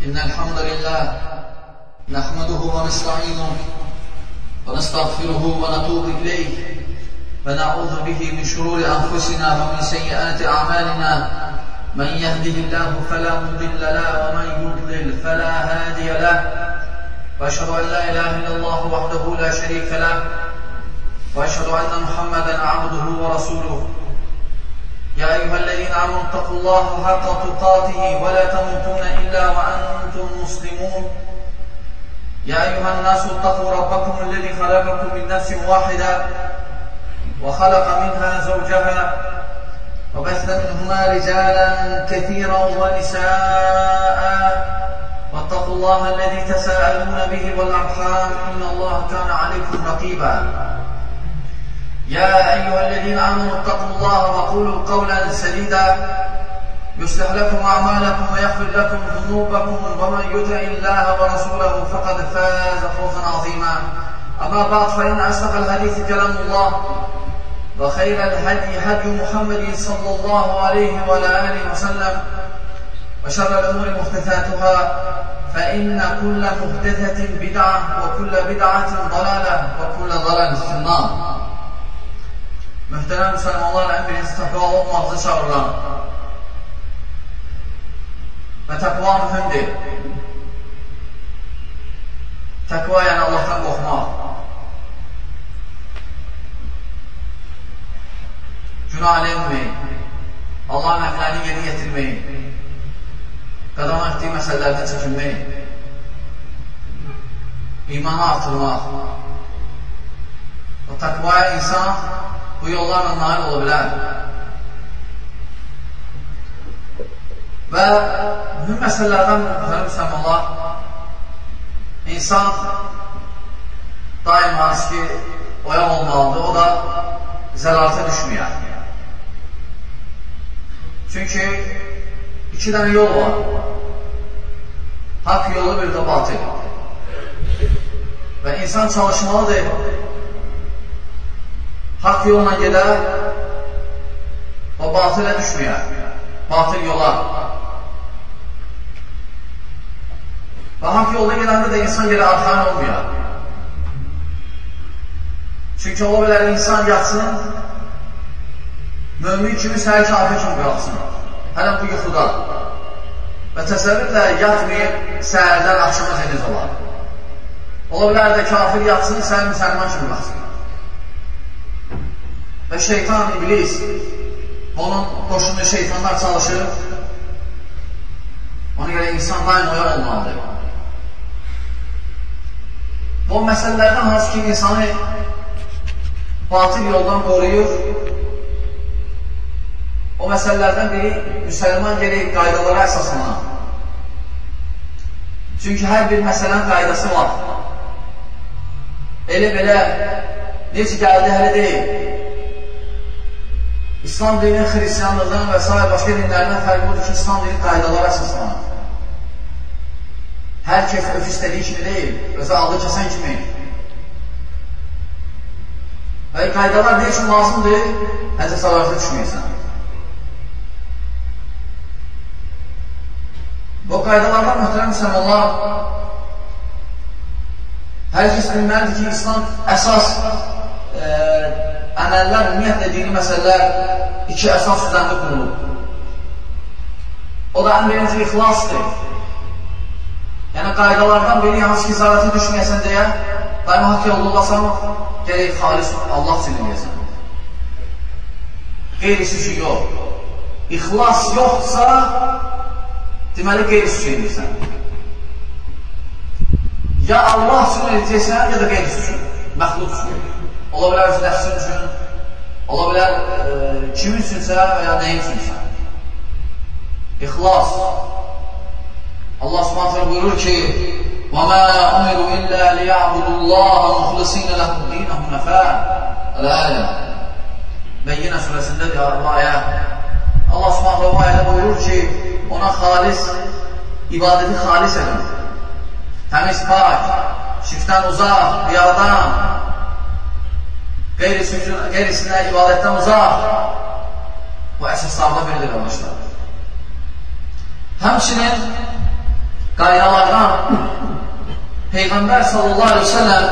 إن الحمد لله نحمده ونستعينه ونستغفره ونتوب إليه ونعوذ به من شرور أنفسنا ومن سيئات أعمالنا من يهده الله فلا مضل له ومن يضلل فلا هادي له وأشهد أن لا إله إلا الله وحده لا شريك له وأشهد أن محمدا عبده ورسوله يا أيها الذين آمنوا اتقوا الله حق تقاته ولا تموتن إلا وأنتم مسلمون يا أيها الناس اتقوا ربكم الذي خلقكم من نفس واحدة وخلق منها زوجها وبث منهما رجالا كثيرا ونساء واتقوا الله الذي تساءلون به والأرحام إن الله كان عليكم رقيبا يا أيها الذين آمنوا اتقوا الله وقولوا قولا سديدا يصلح لكم أعمالكم ويغفر لكم ذنوبكم ومن يطع الله ورسوله فقد فاز فوزا عظيما أما بعد فإن أصدق الحديث كلام الله وخير الهدي هدي محمد صلى الله عليه وعلى آله وسلم وشر الأمور محدثاتها فإن كل محدثة بدعة وكل بدعة ضلالة وكل ضلالة في النار. Mühtərəm müsəlmanlarla ən birinci təqvalı olmağınızı çağırıram. Və təqva mühümdir. Təqva yəni Allahdan qorxmaq. Günah eləmək, Allahın əmrlərini yerinə yetirmək, qadağan etdiyi məsələlərdən çəkinmək, imanı artırmaq. O təqvaya insan bu yollarla nail ola bilər. Və mühüm məsələlərdən müsəlmanlar, insan daim hansı ki, oyaq olmalıdır, o da zəlalətə düşməyər. Çünki iki dənə yol var. Haqq yolu, bir də batıl. Və insan çalışmalıdır, haqq yolla gedər, o batılə düşməyər, batıl yola. Və haqq yolda gedəndə də insan yerə arxain olmayar. Çünki ola bilər insan yatsın, mömin kimi, səhər kafir kimi qalsın, hələ bu yuxuda. Və təsəvvürlə yatmayıb, səhərdən axşama cəniz olar. Ola bilər də kafir yatsın, səhər müsəlman kimi qalsın. Və şeytan, iblis, onun qoşunu şeytanlar çalışır. Ona görə insan daim oyaq olmalıdır. Bu məsələlərdən hansı ki, insanı batıl yoldan qoruyur. O məsələlərdən biri, müsəlman gerək qaydalara əsaslanan. Çünki hər bir məsələnin qaydası var. Elə belə, necə gəldi, hələ deyil. İslam dinin, xristiyanlığın və s. başqa dinlərindən fərqi odur ki, İslam dinin qaydalara əsaslanır. Hər kəs öz istədiyi kimi deyil, özü aldı kəsən kimi. Və qaydalar ne üçün lazımdır? Həncə salarətə düşməyəsən. Bu qaydalardan mühtərəm müsəlmanlar, hər kəs bilməlidir ki, İslam əsas əməllər, ümumiyyətlə dini məsələlər iki əsas üzərində qurulub. O da ən birinci ixlasdır. Yəni, qaydalardan biri hansı ki, zarətə düşməyəsən deyə, daima haqq yolda olasan, gərək xalis Allah üçün eləyəsən. Qeyrisi üçün yox. İxlas yoxsa, deməli, qeyrisi üçün eləyəsən. Ya Allah üçün eləyəcəksən, ya da qeyrisi üçün, məxluq üçün. Ola bilər öz nəfsin üçün, ola bilər kimin üçünsə və ya nəyin üçünsə. İxlas. Allah subhanətlə buyurur ki, وَمَا أُمِرُوا إِلَّا لِيَعْبُدُوا اللّٰهَ مُخْلِصِينَ لَهُ الدِّينَ حُنَفَاءَ Əl-Ələ Beyyinə surəsindədir ayə. Allah subhanətlə bu ayədə buyurur ki, ona xalis, ibadəti xalis edin. Təmiz pak, şirkdən uzaq, riyardan, qeyrisinə ibadətdən uzaq. Bu əsaslardan biridir, qardaşlar. Həmçinin qaydalardan Peyğəmbər sallallahu aleyhi ve sellem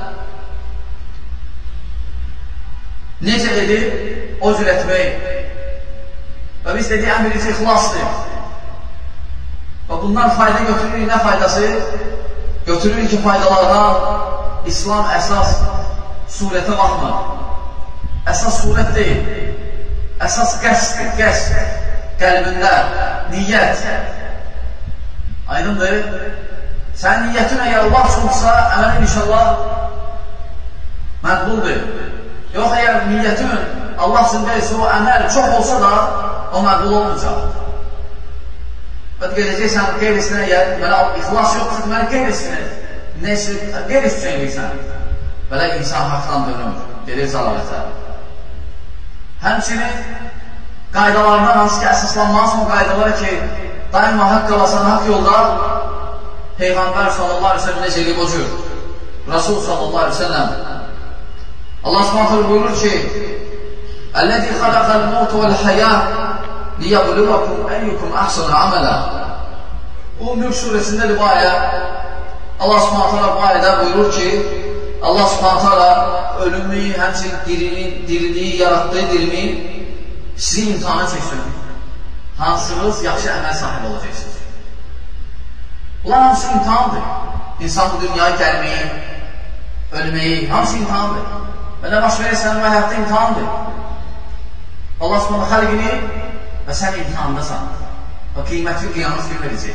necə edib o cür etmək və biz dedik, ən birinci ixlasdır və bundan fayda götürürük. Nə faydası? Götürürük ki, faydalardan İslam əsas surətə baxmır. Əsas surət deyil. Əsas qəsd, qəlbində, niyyət. Aydındır. Sənin niyyətin əgər Allah çoxsa, əməlin inşallah məqbuldur. Yox, əgər niyyətin Allah üçün deyilsə, o əməl çox olsa da, o məqbul olmayacaq. Və gedəcəksən, qeyrisinə əgər, belə ixlas yoxdur, deməli qeyrisinə, qeyris üçün eləyirsən. Belə insan haqdan dönür, gedir zalalətə. Həmçinin qaydalarından hansı ki, əsaslanmazsın o qaydalara ki, daima haqq qalasan, haqq yolda Peyğəmbər sallallahu aleyhi ve sellem necə eləyib o cür. Rasul sallallahu aleyhi ve sellem Allah s.ə.v. buyurur ki, Əl-ləzi xalaqəl mevt vəl-həyə liyəbluvakum əyyukum əhsanu amələ. Bu Mülk surəsində bu ayə Allah s.ə.v. bu ayədə buyurur ki, Allah s.ə.v. ölümü, həmçinin diriliyi, yaratdığı dirimi sizi imtihana çəksin. Hansınız yaxşı əməl sahibi olacaqsınız. Bunlar hamısı imtihandır. İnsan bu dünyaya gəlməyi, ölməyi, hamısı imtihandır. Və nə baş verirsən, bu həyatda imtihandır. Allah s.ə.v. xəlqini və sən imtihandasan. Və qiymətli qiyamət gün verəcək.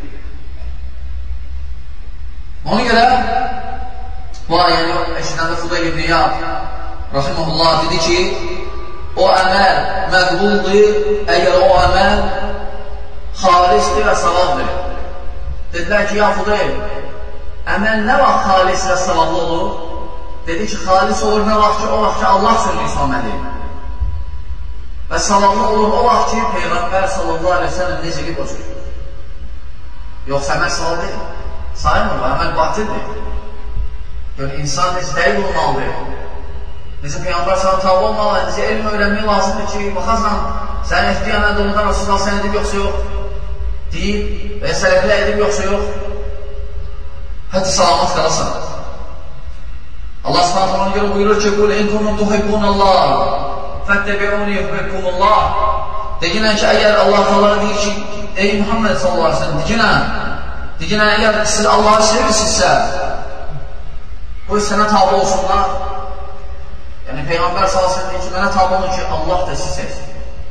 Ona görə bu ayəni eşidəndə Fudayl ibn İyad rahiməhullah dedi ki, o əməl məqbuldur, əgər o əməl xalisdir və savabdır. Dedilər ki, ya Fudayl, əməl nə vaxt xalis və savablı olur? Dedi ki, xalis olur nə vaxt ki, o vaxt ki, Allah üçün insan əməli. Və savablı olur o vaxt ki, Peyğəmbər sallallahu aleyhi ve sellem necə eləyib o cür. Yoxsa əməl savab deyil. Sayılmır, əməl batildir. Yəni, insan necə dəqiq olmalıdır. Necə Peyğəmbər sallallahu tabi olmalı, necə elm öyrənmək lazımdır ki, baxarsan, sənin etdiyi əməl doğrudan Rasulullah sən edib yoxsa yox, deyil və sələflə edib yoxsa yox, hətta salamat qalasan. Allah s.ə.v. ona görə buyurur ki, Qul in kuntum tuhibbunallah fəttəbi'uni yuhibbukumullah. Deyinən ki, əgər Allah təala deyir ki, ey Muhammed sallallahu aleyhi ve sellem, deyinən, əgər siz Allah'ı sevirsinizsə, bu sənə tabi olsunlar. Yəni, Peyğəmbər sallallahu aleyhi ve sellem deyir ki, mənə tabi olun ki, Allah da siz sevsin.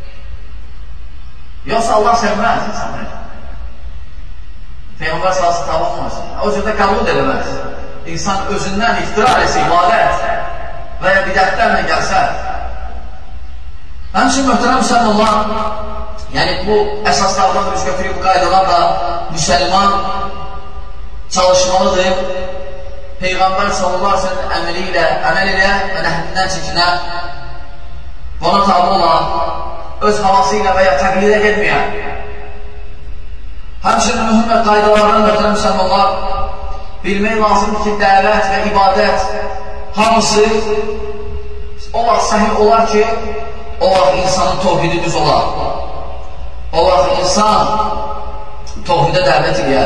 Yoxsa Allah sevməz insanlar. Peyğəmbər sallallahu aleyhi ve sellem tabi olmasın. O cürdə qəbul ediləməz. İnsan özündən iftira etsə, ibadət və ya bidətlərlə gəlsə. Həmçin, möhtərəm müsəlmanlar, yəni bu əsaslardan biz götürük, bu qaydalar da müsəlman çalışmalıdır. Peyğəmbər sallallahu aleyhi ve sellem əməl ilə və nəhvindən çəkinə, ona tabi olan, öz havası ilə və ya təqlidə getməyən. Həmçinin mühüm və qaydalardan möhtərəm müsəlmanlar, bilmək lazımdır ki, dəvət və ibadət hamısı o vaxt səhih olar ki, o vaxt insanın tohidi düz olar. O vaxt insan tohidə dəvət edir.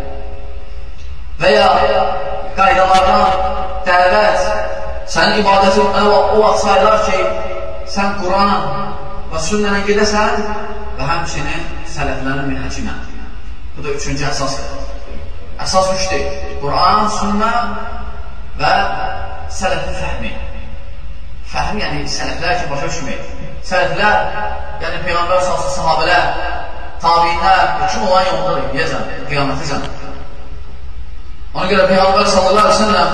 Və ya qaydalardan dəvət, sənin ibadətin o vaxt sayılar ki, sən Quran və sünnənə gedəsən və həmçinin sələflərin minhəcimə. Bu da üçüncü əsasdır. Əsas üçdür. Quran, sünnə və sələfin fəhmi. Fəhm, yəni sələflər ki, başa düşmək. Sələflər, yəni Peyğəmbər sallallahu sahabələr, tabiinlər, kim olan yoldadır, deyəcəm, qiyamətəcəm. Ona görə Peyğəmbər sallallahu aleyhi ve sellem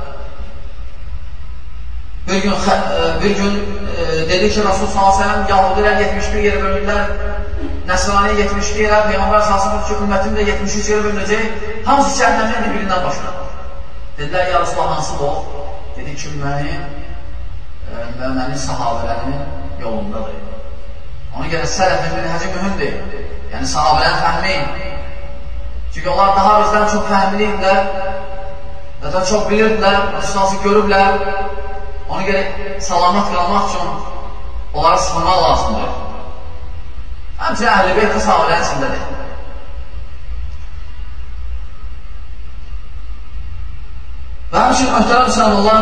bir gün dedi ki, Rasul sallallahu aleyhi ve sellem Yahudilər 71 yerə bölünürlər, Nəsraniyə 72 yerə, Peyğəmbər sallallahu aleyhi ve sellem ki, ümmətim də 73 yerə bölünəcək, hamısı cəhənnəmdən birindən başlar. Dedilər, ya Rasulullah, hansı bu? Dedi ki, mənim sahabələrimin yolundadır. Ona görə sələfin minhəci mühümdür. Yəni, sahabələrin fəhmi. Çünki onlar daha bizdən çox fəhmliyirlər, daha çox bilirdilər, Rasulullah görüblər. Ona görə salamat qalmaq üçün onları sıxılmaq lazımdır. Həmçə Əhl-i Beyt sahabələrin içindədir. Həmçinin möhtərəm müsəlmanlar,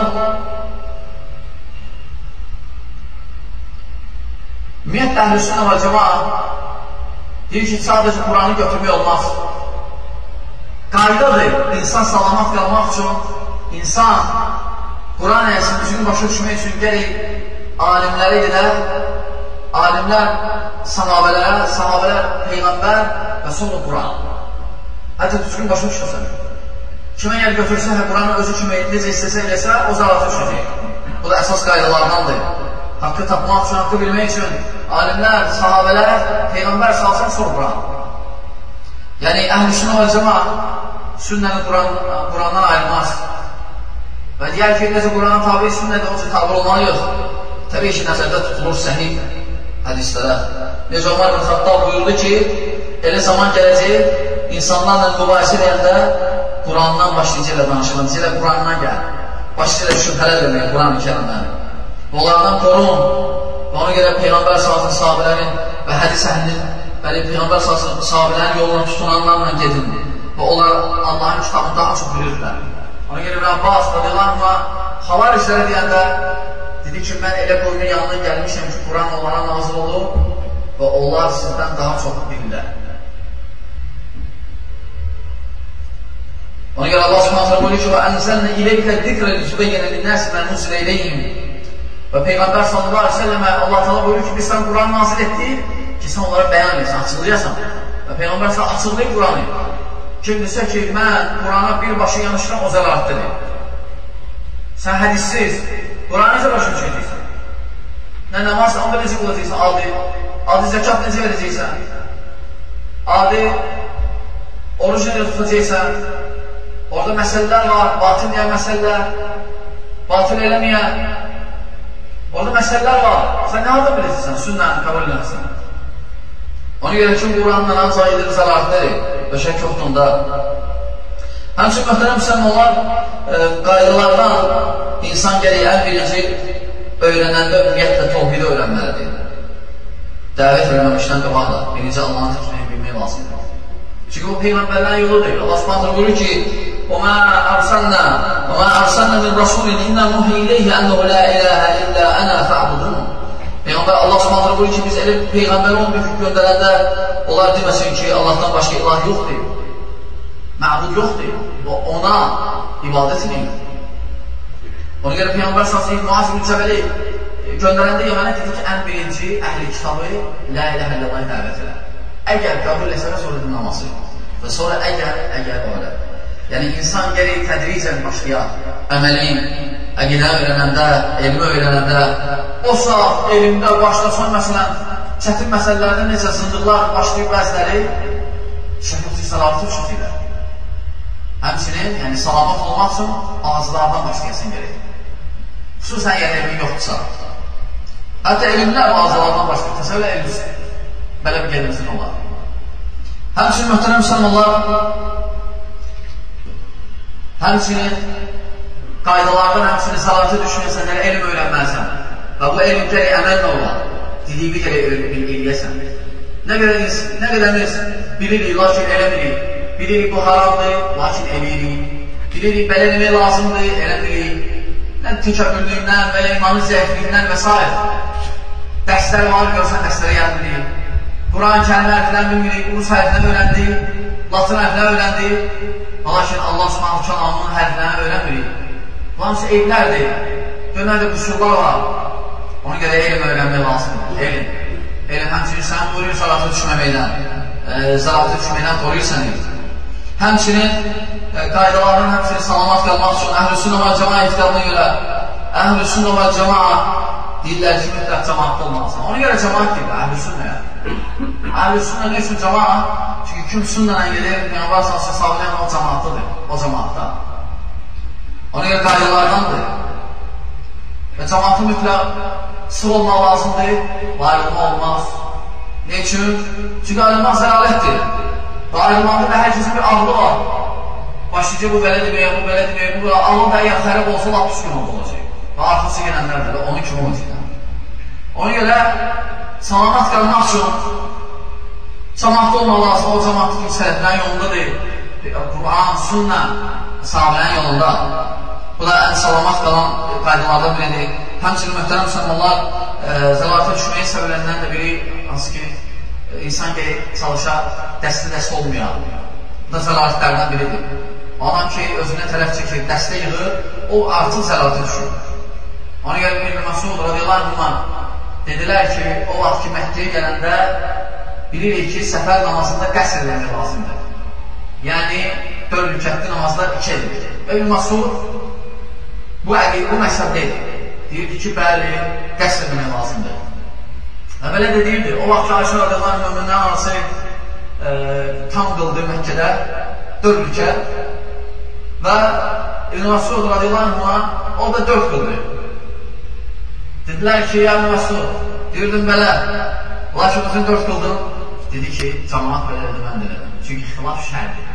ümumiyyətlə Əhlüsünnə və Cəmaət deyir ki, sadəcə Quranı götürmək olmaz. Qaydadır, insan salamat qalmaq üçün, insan Quran əyəsini düzgün başa düşmək üçün gələk alimləri gedər, alimlər sahabələrə, sahabələr Peyğəmbər və sonra Quran. Hətta düzgün başa düşməsən. Kimə yer götürsə, Quranı özü kimi necə istəsə eləsə, o zarafı düşəcək. Bu da əsas qaydalardandır. Haqqı tapmaq üçün, haqqı bilmək üçün alimlər, sahabələr, Peyğəmbər salsın, sonra Quran. Yəni, Əhlüsünnə və Cəmaət sünnəni Qurandan ayırmaz. Və deyər ki, necə Qurana tabi sünnədir, o cür tabi olmalıyıq. Təbii ki, nəzərdə tutulur səhih hədislərə. Necə Ömər ibn Xattab buyurdu ki, elə zaman gələcək, insanlarla mübahisə edəndə Qurandan başlayacaqla danışılacaqla Qurandan gəl. Başlayacaqla şübhələr vermək Quran-ı Kərimdən. Onlardan qorun. Və ona görə Peyğəmbər salsın sahabələrin və hədis əhlinin, Peyğəmbər salsın sahabələrin yolunu tutunanlarla gedin. Və onlar Allahın kitabını daha çox bilirlər. Ona görə bir Abbas radiyallahu anh xavar işləri deyəndə dedi ki, mən elə qoyunun yanından gəlmişəm ki, Quran onlara nazil olub və onlar sizdən daha çox bilirlər. Ona görə Allah subhanətlə buyuruyor ki, وَاَنْزَلْنَ اِلَيْكَ الذِّكْرَ لِتُبَيَّنَ لِلنَّاسِ مَا نُزِلَ إِلَيْهِمْ Və Peyğəmbər sallallahu aleyhi ve sellemə Allah təala buyuruyor ki, biz sən Quran nazil etdik ki, sən onlara bəyan edirsən, açıqlayasan. Və Peyğəmbər sən açıqlayıb Quranı. Kim desə ki, mən Qurana birbaşa yanışıram, o zəlaətdədir. Sən hədissiz, Qurana necə başa düşəcəksən? Nə varsa, onda necə qılacaqsən? Adi zəkat necə verəcəksən? Adi oruc necə tutacaqsən? Orada məsələlər var, batil deyən məsələlər, batil eləməyən. Orada məsələlər var. Sən nə halda biləcəksən? Sünnəni qəbul edəsən. Ona görə ki, Quranla ancaq edir zəlaətdədir və şək yoxdunda. Həmçin, möhtərəm müsəlmanlar, qaydalardan insan gəlir ən birinci öyrənəndə ümumiyyətlə tövhidi öyrənməlidir. Dəvət eləməmişdən qabaqda birinci Allahın təkməyini bilmək lazımdır. Çünki bu Peyğəmbərlərin yoludur. Allah subhanətlə buyurur ki, وَمَا أَرْسَلْنَا مِنْ رَسُولٍ إِنَّا نُوحِي إِلَيْهِ أَنَّهُ لَا إِلَهَ إِلَّا أَنَا فَاعْبُدُونَ Peyğəmbər Allah subhanətlə buyurur ki, biz elə Peyğəmbəri onu göndərəndə onlar deməsin ki, Allahdan başqa ilah yoxdur, məbud yoxdur, ona ibadət edin. Ona görə Peyğəmbər s.ə.v. Muaz ibn Cəbəli göndərəndə Yəmənə dedi ki, ən birinci əhli kitabı La iləhə illallah dəvət elə. Əgər qəbul eləsələ sonra dinləması və sonra əgər olə. Yəni, insan gərək tədricən başlayaq, əməlin, əqidəni öyrənəndə, elmi öyrənəndə, o saat elmdə başlasan, məsələn, çətin məsələlərdə necə zındıqlar başlayıb bəzləri, şəkilti salavatı çıxıyla. Həmçinin, yəni salamat olmaq üçün ağızlardan başlayasın gərək. Xüsusən, yəni elmin yoxdursa. Hətta elmlər ağızlardan başlayıb, təsəvvülə elmsin. Belə bir gəlməsin olar. Həmçinin, möhtərəm müsəlmanlar, həmçinin qaydalardan həmçinin salatı düşünəsən, elm öyrənməlisən və bu elm gərək əməllə olar, dediyi gərək eləyəsən. Nə qədərimiz bilirik, lakin eləmirik, bilirik bu haramdır, lakin eləyirik, bilirik belə demək lazımdır, eləmirik, təkəbbürlüyündən və imanın zəifliyindən və s. Dərslər var, görsən dərslərə gəlmirik, Quran-ı Kərim hərfindən bilmirik, Rus hərfindən öyrəndik, Latın hərfindən öyrəndik, lakin Allah subhanahu kəlamının hərflərini öyrənmirik. Bu hamısı eyiblərdir. Görmədə qüsurlar var. Ona görə elm öyrənmək lazımdır. Elm həmçinin səni qoruyur zəlatı düşməməkdən. Zəlatı düşməkdən qoruyur səni. Həmçinin qaydalarının həmçinin salamat qalmaq üçün Əhlüsünnə və Cəmaət kitabına görə Əhlüsünnə və Cəmaət deyirlər ki, mütləq cəmaatda olmalısın. Ona görə cəmaat deyirlər, Əhlüsünnəyə. Əhlüsünnə nə üçün cəmaat? Çünki kim sünnələn gedir, Peyğəmbər sallallahu əleyhi və səlləm o cəmaatdadır, o cəmaatda. Ona görə qaydalardandır. Və cəmaatı mütləq sığ olmaq lazımdır, və ayrılma olmaz. Ne üçün? Çünki ayrılmaq zəlalətdir. Və ayrılmaqda da hər kəsin bir ağlı var. Başlayacaq bu belə deməyə, bu belə deməyə, bu belə. Allah da əgər xərib olsa, 60 gün olacaq. Və arxası gələnlər də onun kimi olacaq. Ona görə salamat qalmaq üçün cəmaatda olmaq lazım, o cəmaatda ki, sələflərin yolunda deyil. Quran, sünnə, sahabələrin yolunda. Bu da ən salamat qalan qaydalardan biridir. Həmçinin möhtərəm müsəlmanlar, zəlalətə düşməyin səbəblərindən də biri, hansı ki, insan çalışa dəstə olmayan. Bu da zəlalətlərdən biridir. Adam ki, özünə tərəf çəkir, dəstə yığır, o artıq zəlalətə düşür. Ona görə İbn Məsud radiyallahu anh dedilər ki, o vaxt ki, Məkkəyə gələndə bilirik ki, səfər namazında qəsr eləmək lazımdır. Yəni, 4 rükətli namazlar 2 edilir. Və İbn Məsud bu məzhəbdədir. Deyirdi ki, bəli, qəsr eləmək lazımdır. Və belə də deyirdi, o vaxt ki, Ayşə radiyallahu anh möminlərin arası tam qıldı Məkkədə 4 rükət və İbn Məsud radiyallahu anh o da 4 qıldı. Dedilər ki, ya İbn Məsud, deyirdim belə, lakin özün 4 qıldın. Dedi ki, cəmaat belə dedi, mən dedim. Çünki xilaf şərdir.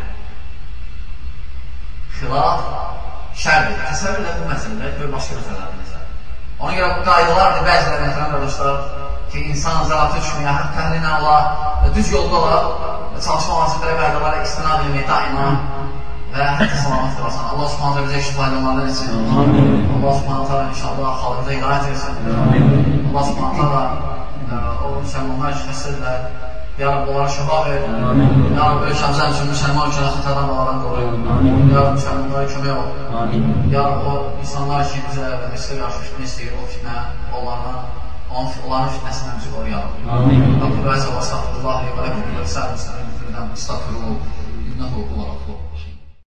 Xilaf şərdir. Təsəvvür edə bu məsələdə gör başqa məsələdir məsələ. Ona görə bu qaydalardır, bəziləri məhterəm qardaşlar ki, insan zəlatı düşməyə, həm təhrinə ola, düz yolda ola, çalışma lazım belə qaydalara istinad edilmək daima və hətta salamat qılasan. Allah subhanətə bizə işi faydalardan etsin. Allah subhanətə inşallah xalqıda ilayət etsin. Allah subhanətə o müsəlmanlar üçün xəstədirlər. Ya Rabbi, onlara şifa ver. Ya Rabbi, ölkəmizən üçün müsəlman üçün xətadan bağladan qoruyun. Ya Rabbi, müsəlmanlara kömək ol. Ya Rabbi, o insanlar ki, bizə və mesələ qarşı fitnə istəyir, o fitnə onların fitnəsindən bizi qoruyalım. Rabbi, bəzə və estağfurullah, və ləkum və səlim, istəğfiruhu, innəhu huva Rabbuh.